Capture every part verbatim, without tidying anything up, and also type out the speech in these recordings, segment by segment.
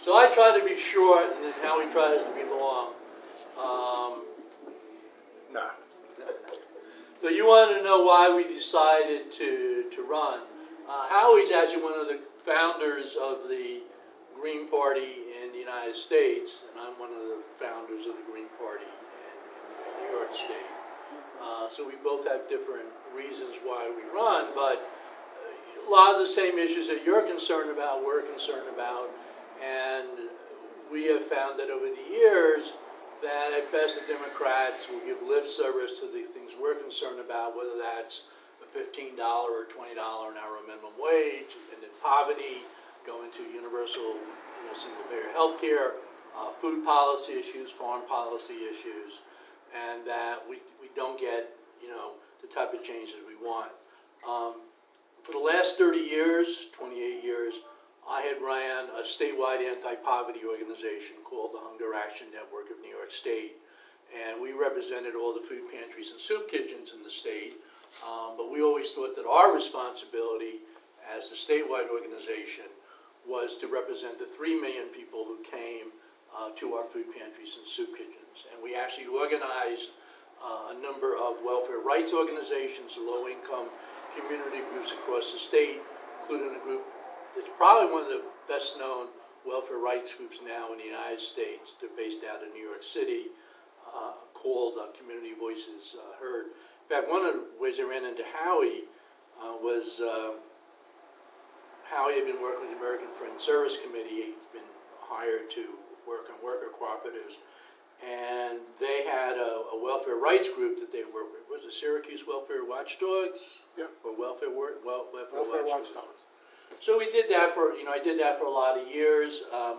So I try to be short, and then Howie tries to be long. Um, No. so you want to know why we decided to, to run. Uh, Howie's actually one of the founders of the Green Party in the United States, and I'm one of the founders of the Green Party in, in New York State. Uh, so we both have different reasons why we run, but a lot of the same issues that you're concerned about, we're concerned about, and we have found that over the years that at best the Democrats will give lip service to the things we're concerned about, whether that's a fifteen dollar or twenty dollar an hour minimum wage, and then poverty, going to universal, you know, single-payer health care, uh, food policy issues, foreign policy issues, and that we, we don't get, you know, the type of change that we want. Um, for the last thirty years, twenty-eight years, I had ran a statewide anti-poverty organization called the Hunger Action Network of New York State, and we represented all the food pantries and soup kitchens in the state, um, but we always thought that our responsibility as a statewide organization was to represent the three million people who came uh, to our food pantries and soup kitchens. And we actually organized uh, a number of welfare rights organizations, low-income community groups across the state, including a group that's probably one of the best-known welfare rights groups now in the United States. They're based out of New York City, uh, called uh, Community Voices uh, Heard. In fact, one of the ways I ran into Howie uh, was uh, Howie had been working with the American Friends Service Committee. He's been hired to work on worker cooperatives. And they had a, a welfare rights group that they worked with. Was it Syracuse Welfare Watchdogs? Yeah. Or Welfare, well, welfare, Welfare Watchdogs. Watchdogs. So we did that for, you know, I did that for a lot of years. Um,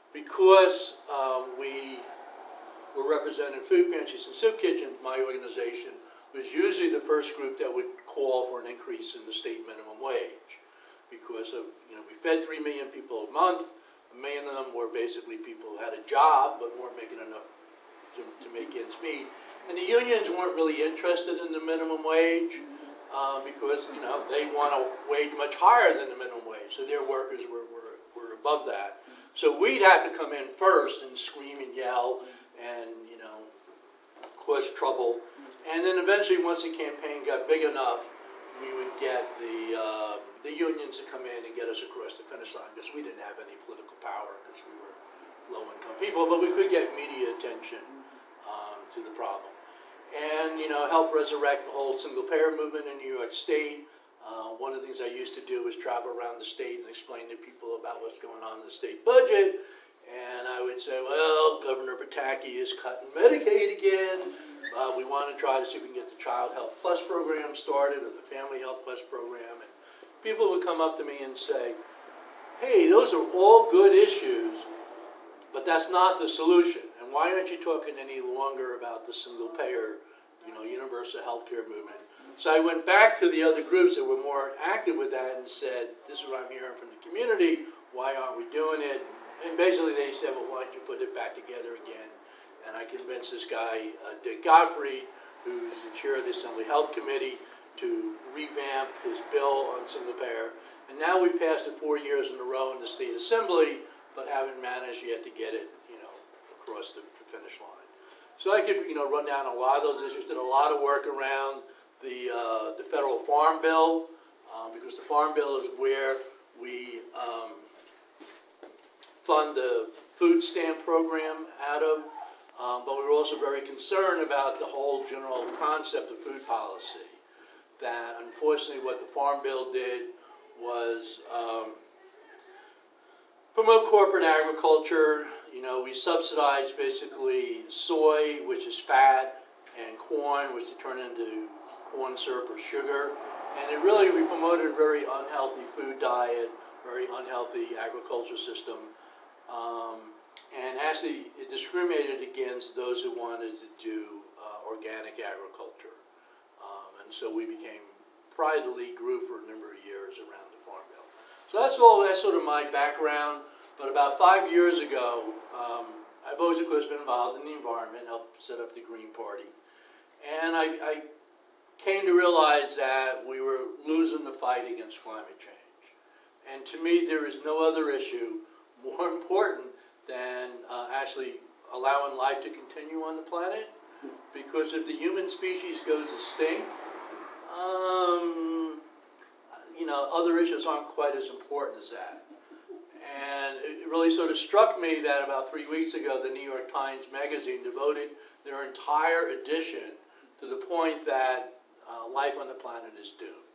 because um, we were representing food pantries and soup kitchens, my organization was usually the first group that would call for an increase in the state minimum wage. Because of, you know, we fed three million people a month. A million of them were basically people who had a job but weren't making enough to, to make ends meet. And the unions weren't really interested in the minimum wage uh, because, you know, they want a wage much higher than the minimum wage. So their workers were, were, were above that. So we'd have to come in first and scream and yell and, you know, cause trouble. And then eventually, once the campaign got big enough, we would get the, uh, the unions to come in and get us across the finish line because we didn't have any political power because we were low-income people, but we could get media attention um, to the problem. And, you know, help resurrect the whole single-payer movement in New York State. Uh, one of the things I used to do was travel around the state and explain to people about what's going on in the state budget. And I would say, well, Governor Pataki is cutting Medicaid again. Uh, we want to try to see if we can get the Child Health Plus program started or the Family Health Plus program. And people would come up to me and say, hey, those are all good issues, but that's not the solution. And why aren't you talking any longer about the single-payer, you know, universal health care movement? So I went back to the other groups that were more active with that and said, this is what I'm hearing from the community. Why aren't we doing it? And basically they said, well, why don't you put it back together again? And I convinced this guy, uh, Dick Gottfried, who's the chair of the Assembly Health Committee, to revamp his bill on single-payer. And now we've passed it four years in a row in the State Assembly, but haven't managed yet to get it, you know, across the, the finish line. So I could, you know, run down a lot of those issues. Did a lot of work around the uh, the federal farm bill, um, because the farm bill is where we um, fund the food stamp program out of. Um, but we were also very concerned about the whole general concept of food policy. That unfortunately, what the farm bill did was um, promote corporate agriculture. You know, we subsidized basically soy, which is fat, and corn, which to turn into corn syrup or sugar. And it really, we promoted a very unhealthy food diet, very unhealthy agriculture system. Um, and actually, it discriminated against those who wanted to do uh, organic agriculture. Um, and so we became pride the lead group for a number of years around the farm bill. So that's all, that's sort of my background. But about five years ago, um, I've always, of course, been involved in the environment, helped set up the Green Party. And I, I came to realize that we were losing the fight against climate change. And to me, there is no other issue more important than uh, actually allowing life to continue on the planet. Because if the human species goes extinct, um, you know, other issues aren't quite as important as that. And it really sort of struck me that about three weeks ago, the New York Times Magazine devoted their entire edition to the point that uh, life on the planet is doomed.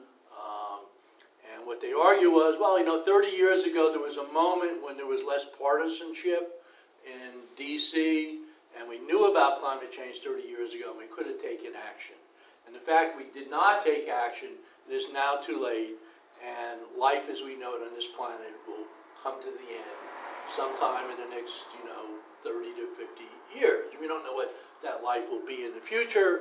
Um, and what they argue was, well, you know, thirty years ago, there was a moment when there was less partisanship in D C, and we knew about climate change thirty years ago, and we could have taken action. And the fact we did not take action, it is now too late, and life as we know it on this planet will come to the end sometime in the next, you know, thirty to fifty years. We don't know what that life will be in the future.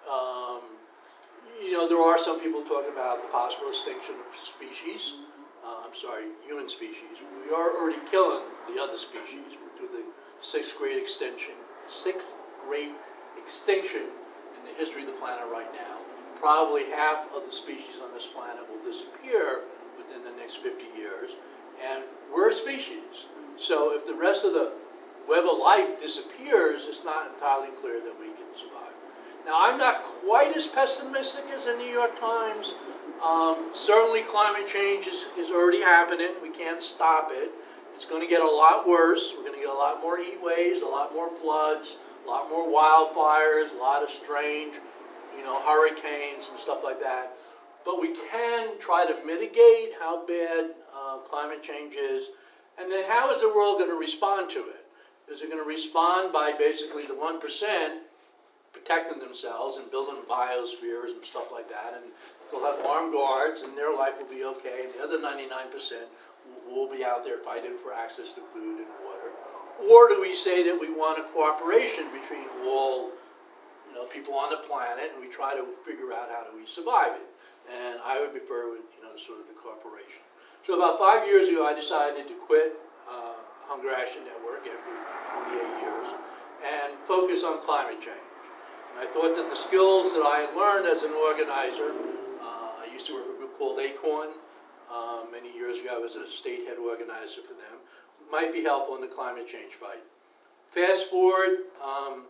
Um, you know, there are some people talking about the possible extinction of species. Uh, I'm sorry, human species. We are already killing the other species. We're through the sixth great extinction, sixth great extinction in the history of the planet right now. Probably half of the species on this planet will disappear within the next fifty years. And we're a species. So if the rest of the web of life disappears, it's not entirely clear that we can survive. Now, I'm not quite as pessimistic as the New York Times. Um, certainly climate change is, is already happening. We can't stop it. It's going to get a lot worse. We're going to get a lot more heat waves, a lot more floods, a lot more wildfires, a lot of strange, you know, hurricanes and stuff like that. But we can try to mitigate how bad uh, climate change is. And then how is the world going to respond to it? Is it going to respond by basically the one percent protecting themselves and building biospheres and stuff like that, and they'll have armed guards and their life will be okay, and the other ninety-nine percent will be out there fighting for access to food and water? Or do we say that we want a cooperation between all, you know, people on the planet, and we try to figure out how do we survive it? And I would prefer, you know, sort of the cooperation. So about five years ago, I decided to quit uh, Hunger Action Network after twenty-eight years and focus on climate change. And I thought that the skills that I had learned as an organizer, uh, I used to work for a group called ACORN. Uh, many years ago, I was a state head organizer for them, might be helpful in the climate change fight. Fast forward, um,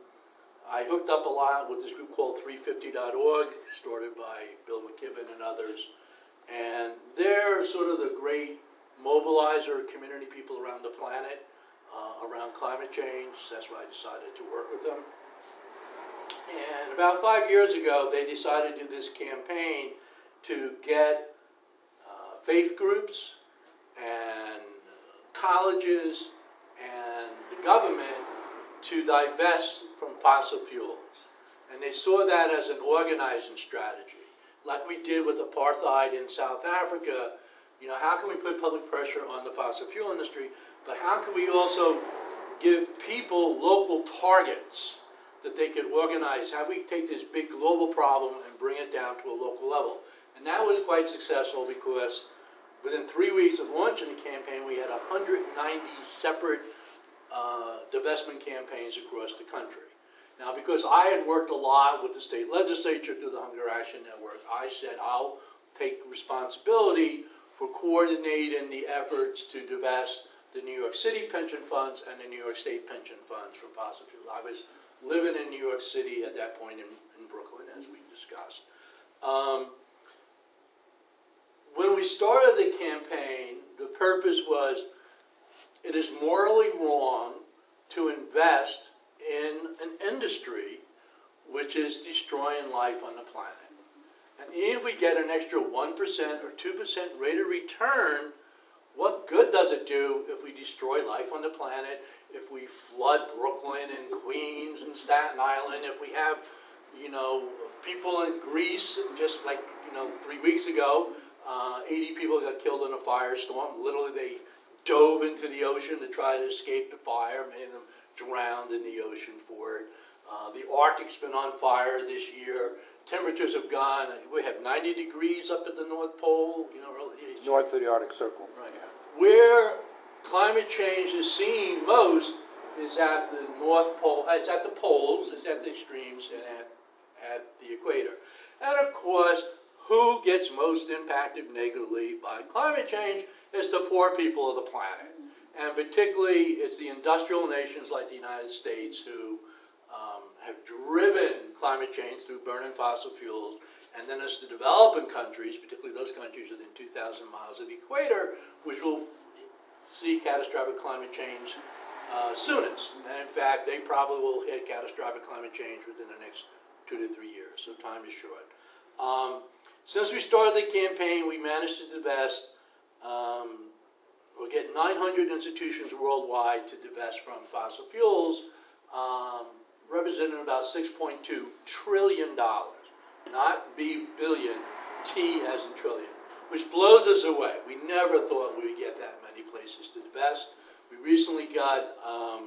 I hooked up a lot with this group called three fifty dot org, started by Bill McKibben and others. And they're sort of the great mobilizer of community people around the planet, uh, around climate change. That's why I decided to work with them. And about five years ago, they decided to do this campaign to get uh, faith groups and colleges and the government to divest from fossil fuels. And they saw that as an organizing strategy. Like we did with apartheid in South Africa, you know, how can we put public pressure on the fossil fuel industry, but how can we also give people local targets that they could organize? How do we take this big global problem and bring it down to a local level? And that was quite successful because within three weeks of launching the campaign, we had one hundred ninety separate uh, divestment campaigns across the country. Now, because I had worked a lot with the state legislature through the Hunger Action Network, I said I'll take responsibility for coordinating the efforts to divest the New York City pension funds and the New York State pension funds from fossil fuels. I was living in New York City at that point in, in Brooklyn, as we discussed. Um, when we started the campaign, the purpose was it is morally wrong to invest in an industry which is destroying life on the planet. And even if we get an extra one percent or two percent rate of return, what good does it do if we destroy life on the planet, if we flood Brooklyn and Queens and Staten Island, if we have, you know, people in Greece, just like, you know, three weeks ago, uh, eighty people got killed in a firestorm. Literally, they dove into the ocean to try to escape the fire, many of them drowned in the ocean for it. Uh, the Arctic's been on fire this year. Temperatures have gone, we have ninety degrees up at the North Pole, you know, really. North of the Arctic Circle. Right. Yeah. Where climate change is seen most is at the North Pole, it's at the poles, it's at the extremes, and at, at the equator. And of course, who gets most impacted negatively by climate change is the poor people of the planet. And particularly, it's the industrial nations like the United States who um, have driven climate change through burning fossil fuels. And then it's the developing countries, particularly those countries within two thousand miles of the equator, which will see catastrophic climate change uh, soonest. And in fact, they probably will hit catastrophic climate change within the next two to three years, so time is short. Um, since we started the campaign, we managed to divest, um, we'll get nine hundred institutions worldwide to divest from fossil fuels, um, representing about six point two trillion dollars. Not B billion, T as in trillion, which blows us away. We never thought we would get that many places to divest. We recently got, um,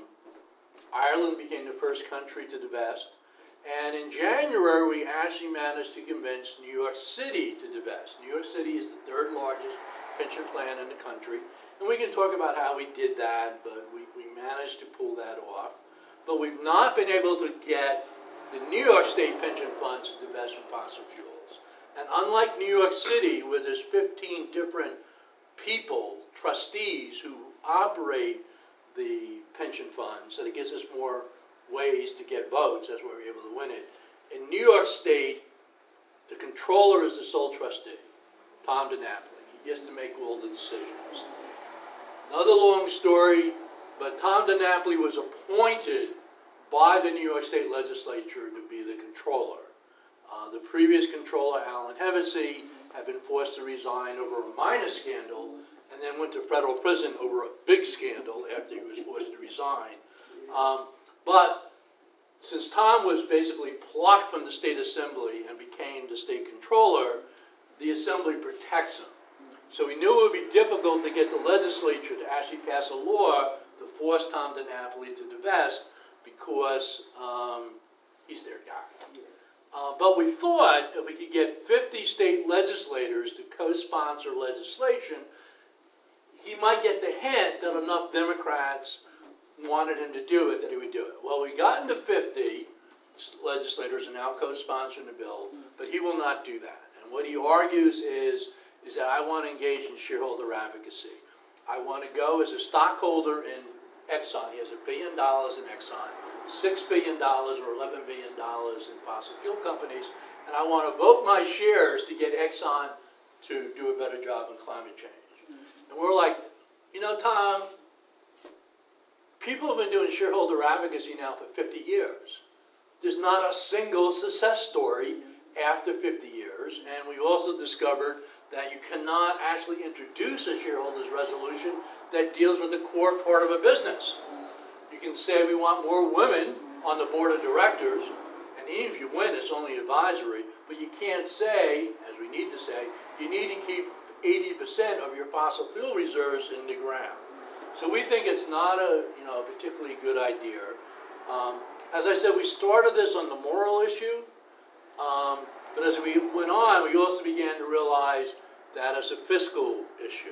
Ireland became the first country to divest. And in January, we actually managed to convince New York City to divest. New York City is the third largest pension plan in the country. And we can talk about how we did that, but we, we managed to pull that off. But we've not been able to get the New York State pension funds to divest from fossil fuels. And unlike New York City, where there's fifteen different people, trustees, who operate the pension funds, so it gives us more ways to get votes, that's why we're able to win it. In New York State, the controller is the sole trustee, Tom DiNapoli. He gets to make all the decisions. Another long story, but Tom DiNapoli was appointed by the New York State Legislature to be the controller. Uh, the previous controller, Alan Hevesy, had been forced to resign over a minor scandal and then went to federal prison over a big scandal after he was forced to resign. Um, but since Tom was basically plucked from the state assembly and became the state controller, the assembly protects him. So we knew it would be difficult to get the legislature to actually pass a law to force Tom DiNapoli to divest, because um, he's their guy. Uh, but we thought if we could get fifty state legislators to co-sponsor legislation, he might get the hint that enough Democrats wanted him to do it, that he would do it. Well, we got into fifty legislators are now co-sponsoring the bill, but he will not do that. And what he argues is, is that I want to engage in shareholder advocacy. I want to go as a stockholder in Exxon. He has a billion dollars in Exxon, six billion dollars or eleven billion dollars in fossil fuel companies, and I want to vote my shares to get Exxon to do a better job on climate change. And we're like, you know, Tom, people have been doing shareholder advocacy now for fifty years. There's not a single success story after fifty years, and we also discovered that you cannot actually introduce a shareholders resolution that deals with the core part of a business. You can say we want more women on the board of directors, and even if you win, it's only advisory, but you can't say, as we need to say, you need to keep eighty percent of your fossil fuel reserves in the ground. So we think it's not a you know particularly good idea. Um, as I said, we started this on the moral issue, um, but as we went on, we also began to realize that it's a fiscal issue.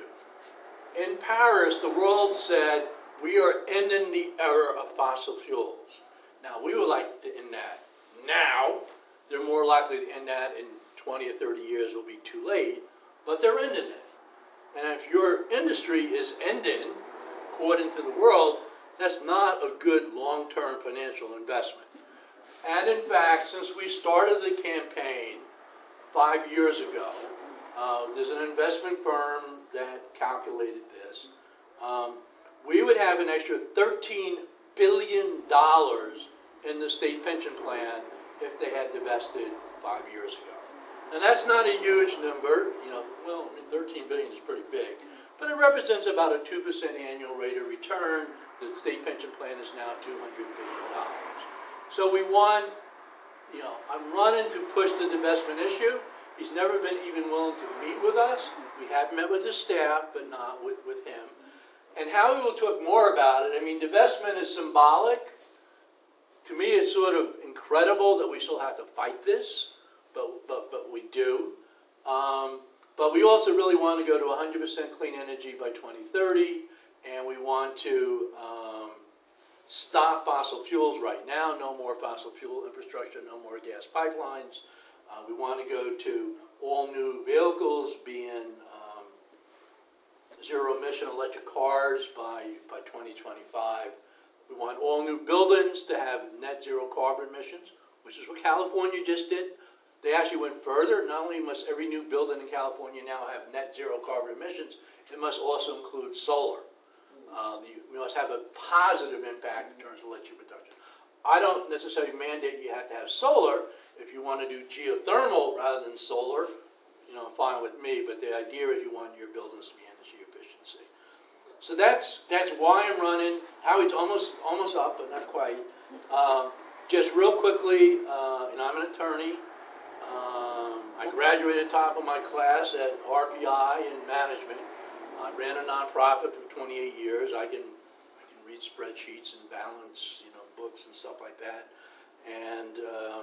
In Paris, the world said, we are ending the era of fossil fuels. Now, we would like to end that now. They're more likely to end that in twenty or thirty years, will be too late, but they're ending it. And if your industry is ending, according to the world, that's not a good long-term financial investment. And in fact, since we started the campaign five years ago, uh, there's an investment firm that calculated this. Um, we would have an extra thirteen billion dollars in the state pension plan if they had divested five years ago. And that's not a huge number. You know, well, I mean, thirteen billion dollars is pretty big. But it represents about a two percent annual rate of return. The state pension plan is now two hundred billion dollars. So we want, you know, I'm running to push the divestment issue. He's never been even willing to meet with us. We have met with his staff, but not with, with him. And Howie will talk more about it. I mean, divestment is symbolic. To me, it's sort of incredible that we still have to fight this, but, but, but we do. Um, but we also really want to go to one hundred percent clean energy by twenty thirty, and we want to um, stop fossil fuels right now, no more fossil fuel infrastructure, no more gas pipelines. Uh, we want to go to all new vehicles being um, zero emission electric cars by, by twenty twenty-five. We want all new buildings to have net zero carbon emissions, which is what California just did. They actually went further. Not only must every new building in California now have net zero carbon emissions, it must also include solar. Uh, the, we must have a positive impact in terms of electric production. I don't necessarily mandate you have to have solar. If you want to do geothermal rather than solar, you know, fine with me, but the idea is you want your buildings to be energy efficiency. So that's that's why I'm running. Howie's almost almost up, but not quite. Um, just real quickly, uh, you know, I'm an attorney. Um, I graduated top of my class at R P I in management. I ran a nonprofit for twenty-eight years. I can I can read spreadsheets and balance, you know, books and stuff like that. And um,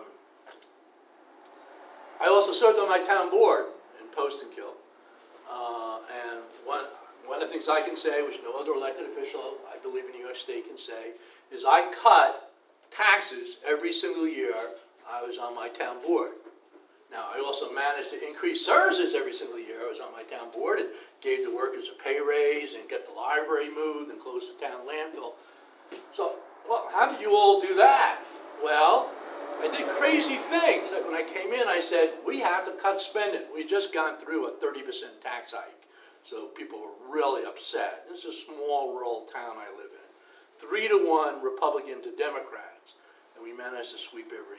I also served on my town board in Post-and-Kill. Uh, and one, one of the things I can say, which no other elected official, I believe in New York State, can say, is I cut taxes every single year I was on my town board. Now, I also managed to increase services every single year I was on my town board and gave the workers a pay raise and get the library moved and closed the town landfill. So, well, how did you all do that? Well, I did crazy things. Like when I came in, I said, we have to cut spending. We'd just gone through a thirty percent tax hike. So people were really upset. This is a small rural town I live in. Three to one Republican to Democrats. And we managed to sweep every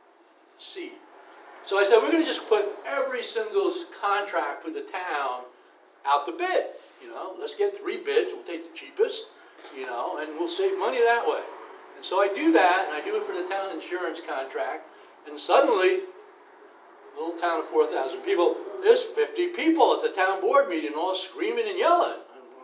seat. So I said, we're going to just put every single contract for the town out the bid. You know, let's get three bids. We'll take the cheapest, you know, and we'll save money that way. And so I do that, and I do it for the town insurance contract. And suddenly, little town of four thousand people, there's fifty people at the town board meeting all screaming and yelling.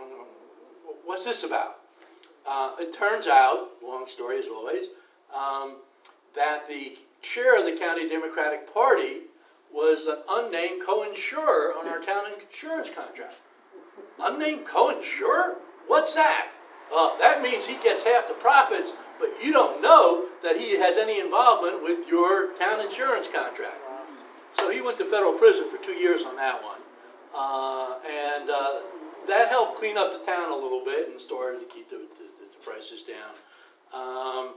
What's this about? Uh, it turns out, long story as always, um, that the chair of the county Democratic Party was an unnamed co-insurer on our town insurance contract. Unnamed co-insurer? What's that? Uh, that means he gets half the profits, but you don't know that he has any involvement with your town insurance contract. So he went to federal prison for two years on that one. Uh, and uh, that helped clean up the town a little bit and started to keep the, the, the prices down. Um,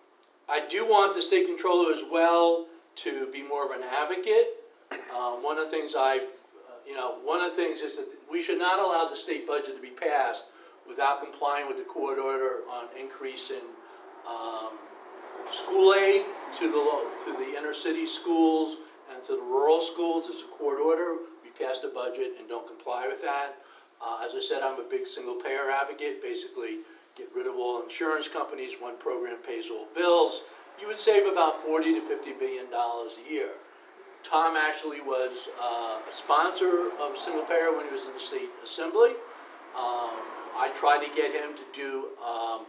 I do want the state controller as well to be more of an advocate. Um, one of the things I, uh, you know, one of the things is that we should not allow the state budget to be passed without complying with the court order on increasing um, school aid to the to the inner city schools and to the rural schools. It's a court order. We passed a budget and don't comply with that. Uh, as I said, I'm a big single payer advocate. Basically, get rid of all insurance companies. One program pays all bills. You would save about forty to fifty billion dollars a year. Tom actually was uh, a sponsor of single payer when he was in the state assembly. Um, I tried to get him to do um,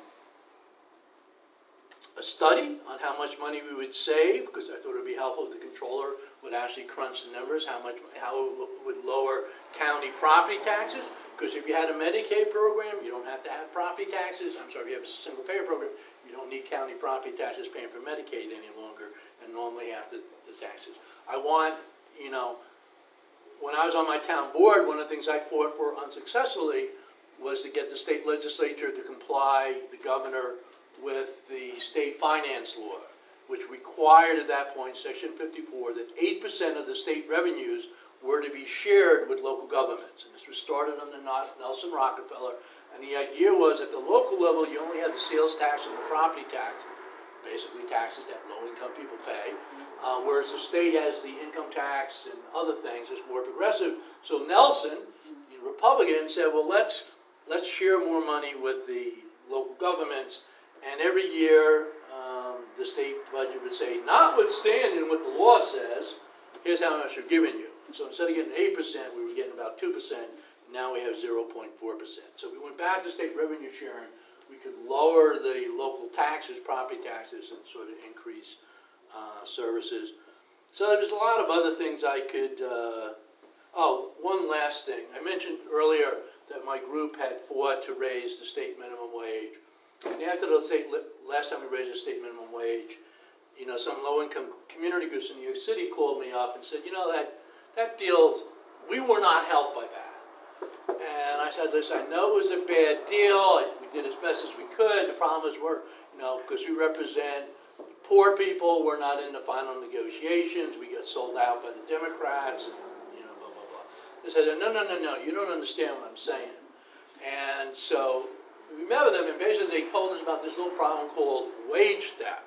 a study on how much money we would save, because I thought it would be helpful if the controller would actually crunch the numbers, how much, how it would lower county property taxes. Because if you had a Medicaid program, you don't have to have property taxes. I'm sorry, if you have a single payer program, you don't need county property taxes paying for Medicaid any longer, and normally have the, the taxes. I want, you know, when I was on my town board, one of the things I fought for unsuccessfully was to get the state legislature to comply, the governor, with the state finance law, which required at that point, Section fifty-four, that eight percent of the state revenues were to be shared with local governments. And this was started under Nelson Rockefeller. And the idea was at the local level, you only had the sales tax and the property tax, basically taxes that low-income people pay, uh, whereas the state has the income tax and other things that's more progressive. So Nelson, the Republican, said, well, let's, let's share more money with the local governments. And every year, um, the state budget would say, notwithstanding what the law says, here's how much we're giving you. So instead of getting eight percent, we were getting about two percent. Now we have zero point four percent. So we went back to state revenue sharing. We could lower the local taxes, property taxes, and sort of increase uh, services. So there's a lot of other things I could... Uh, oh, one last thing. I mentioned earlier that my group had fought to raise the state minimum wage. And after the state, last time we raised the state minimum wage, you know, some low-income community groups in New York City called me up and said, you know, that, that deal, we were not helped by that. And I said, listen, I know it was a bad deal. We did as best as we could. The problem is we're, you know, because we represent poor people, we're not in the final negotiations. We get sold out by the Democrats, and, you know, blah, blah, blah. They said, no, no, no, no, you don't understand what I'm saying. And so we met with them, and basically they told us about this little problem called wage theft.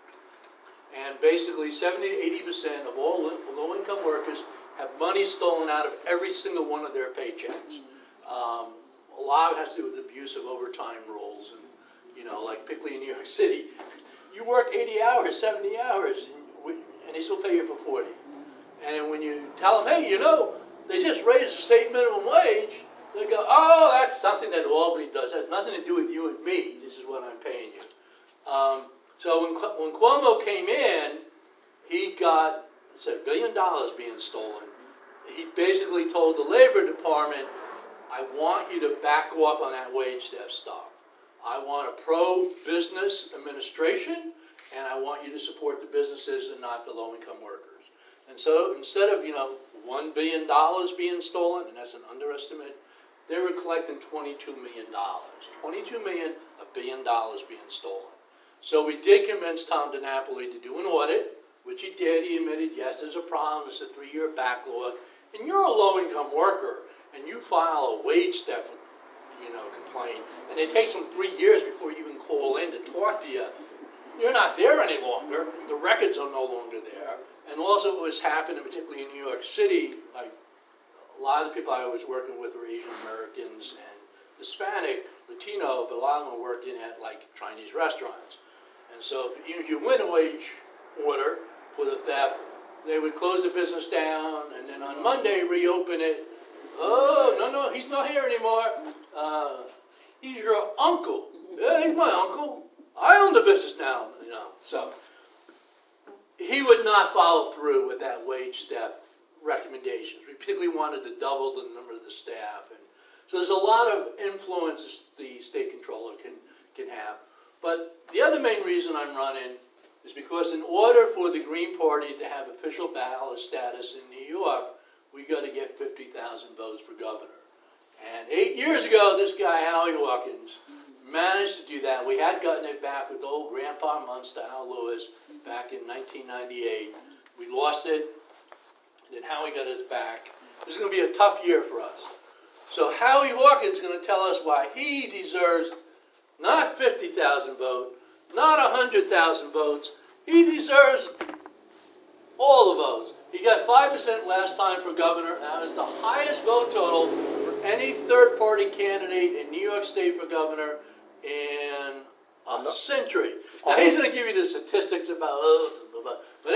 And basically seventy to eighty percent of all low-income workers have money stolen out of every single one of their paychecks. Um, a lot of it has to do with abuse of overtime rules, and you know, like particularly in New York City, you work eighty hours, seventy hours, and, we, and they still pay you for forty. And then when you tell them, hey, you know, they just raised the state minimum wage, they go, oh, that's something that Albany does. It has nothing to do with you and me. This is what I'm paying you. Um, so when, when Cuomo came in, he got, it's a billion dollars being stolen. He basically told the Labor Department, I want you to back off on that wage theft stuff. I want a pro-business administration, and I want you to support the businesses and not the low-income workers. And so instead of, you know, one billion dollars being stolen, and that's an underestimate, they were collecting twenty-two million dollars. twenty-two million dollars, a billion dollars being stolen. So we did convince Tom DiNapoli to do an audit, which he did. He admitted, yes, there's a problem. It's a three-year backlog. And you're a low-income worker, and you file a wage theft, you know, complaint, and it takes them three years before you even call in to talk to you. You're not there any longer. The records are no longer there. And also what was happening, particularly in New York City, like a lot of the people I was working with were Asian Americans and Hispanic, Latino, but a lot of them were working at like Chinese restaurants. And so even if you win a wage order for the theft, they would close the business down and then on Monday reopen it. Oh, no, no, he's not here anymore. Uh, he's your uncle. Yeah, he's my uncle. I own the business now, you know. So he would not follow through with that wage theft recommendations. We particularly wanted to double the number of the staff. And so there's a lot of influence the state controller can, can have. But the other main reason I'm running is because in order for the Green Party to have official ballot status in New York, we got to get fifty thousand votes for governor. And eight years ago, this guy, Howie Hawkins, managed to do that. We had gotten it back with old Grandpa Munster, Al Lewis, back in nineteen ninety-eight. We lost it, and then Howie got us back. This is going to be a tough year for us. So Howie Hawkins is going to tell us why he deserves not fifty thousand votes, not one hundred thousand votes. He deserves all the votes. He got five percent last time for governor. That is the highest vote total for any third-party candidate in New York State for governor in a century. Now, he's going to give you the statistics about, oh, blah, blah, blah. But